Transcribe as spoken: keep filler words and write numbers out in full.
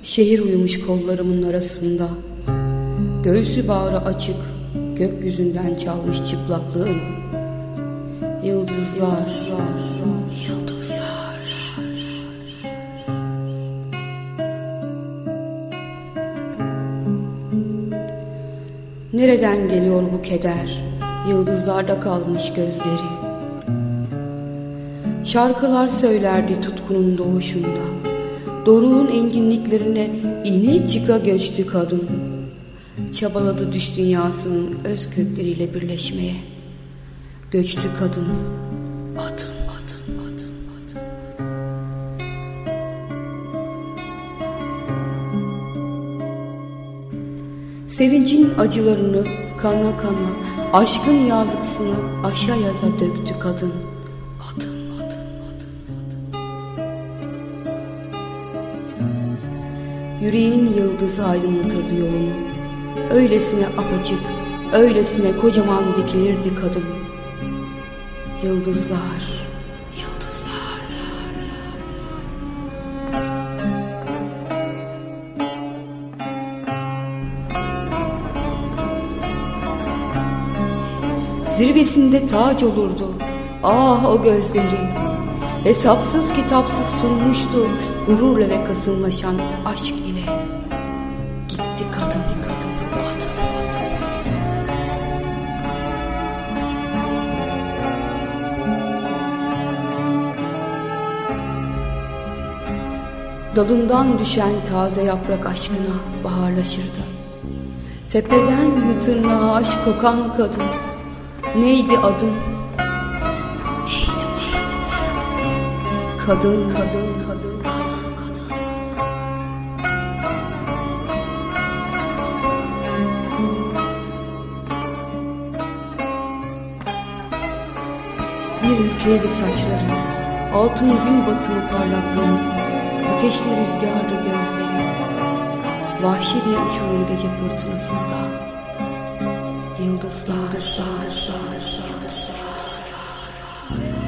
Şehir uyumuş kollarımın arasında, göğsü bağrı açık, gökyüzünden çalmış çıplaklığını. Yıldızlar, yıldızlar. Nereden geliyor bu keder? Yıldızlarda kalmış gözleri. Şarkılar söylerdi tutkunun doğuşunda. Doruğun enginliklerine ine çıka göçtü kadın. Çabaladı düş dünyasının öz kökleriyle birleşmeye. Göçtü kadın. Adım adım adım adım. Sevincin acılarını kana kana, aşkın yazgısını aşa yaza döktü kadın. Adım adım adım adım. Yüreğinin yıldızı aydınlatırdı yolunu. Öylesine apaçık, öylesine kocaman dikilirdi kadın. Yıldızlar, yıldızlar. Zirvesinde tac olurdu, ah o gözleri. Hesapsız kitapsız sunmuştu gururla ve kasımlaşan aşk ile. Gitti kadın, kadın, kadın, kadın, kadın. Dalından düşen taze yaprak aşkına baharlaşırdı. Tepeden tırnağa aşk kokan kadın. Neydi adın? Neydi adın? Kadın, kadın, kadın, kadın, kadın, kadın. Bir ülkeydi saçları, altın gün batımı parlaklığın, ateşli rüzgarda gözleri, vahşi bir uçurum gece fırtınasında. Yıldızlar, yıldızlar, yıldızlar, yıldızlar, yıldızlar.